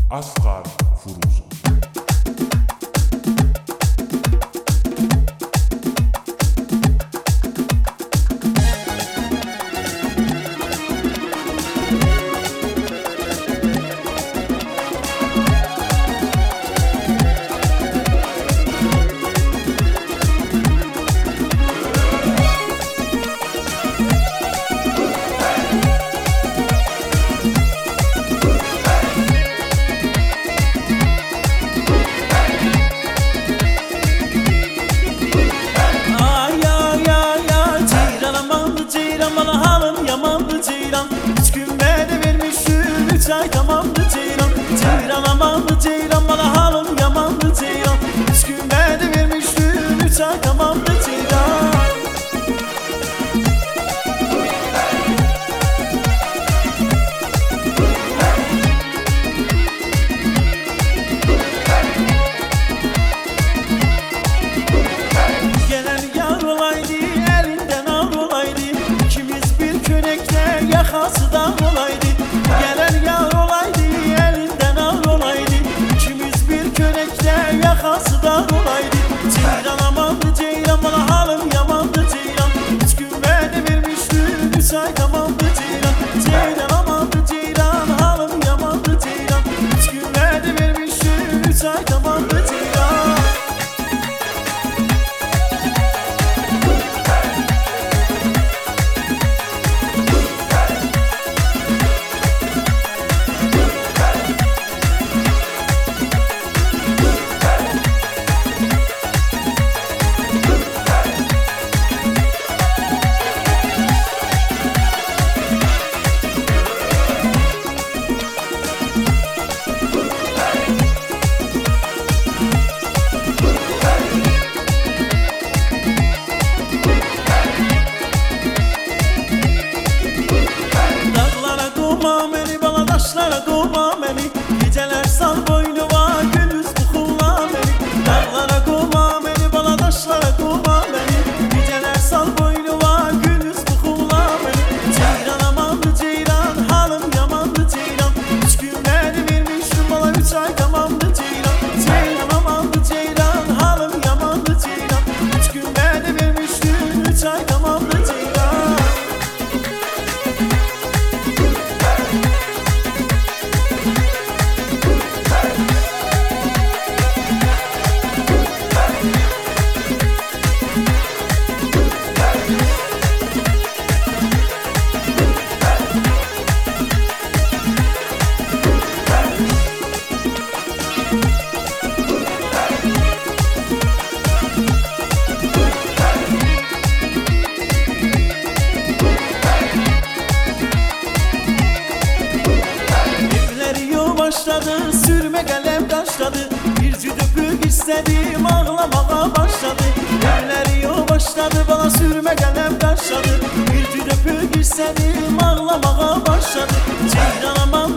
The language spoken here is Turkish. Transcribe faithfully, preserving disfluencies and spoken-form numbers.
Asgar Furuza. Üç gün beni vermişsin, üç ay tamamdı ceylan. Ceylan amandı ceylan, bana halım yamandı ceylan. Üç gün beni vermişsin, üç ay tamamdı ceylan. Gelen yar olaydı, elinden al olaydı. İkimiz bir könekte yakası da olaydı. Gelen yar olaydı, elinden al olaydı. İkimiz bir könekte yakası da olaydı. Ceylan amandı ceylan, bana halım yamandı ceylan. Üç gün beni vermiştin, üç ay tamamdı ceylan. Ceylan amandı ceylan, halım yamandı ceylan. Üç gün beni vermiştin, üç ay tamamdı ceylan. Taşlara kovma beni, geceler sal boynuma, gündüz bukulla beni. Dağlara kovma beni, bana taşlara kovma beni, geceler sal boynuma, gündüz bukulla beni. Ceylan amandı ceylan, halım yamandı ceylan. Üç gün beni vermiştin bana, üç ay tamamdı ceylan. Ceylan amandı ceylan, halım yamandı ceylan. Üç gün beni vermiştin, üç ay tamamdı ceylan. Başladı, sürme kalem taşladı. Bir cüdüpük istedim, ağlamaya başladı. Eller yo başladı, bana sürme kalem taşladı. Bir cüdüpük istedim, ağlamaya başladı. Ceylan aman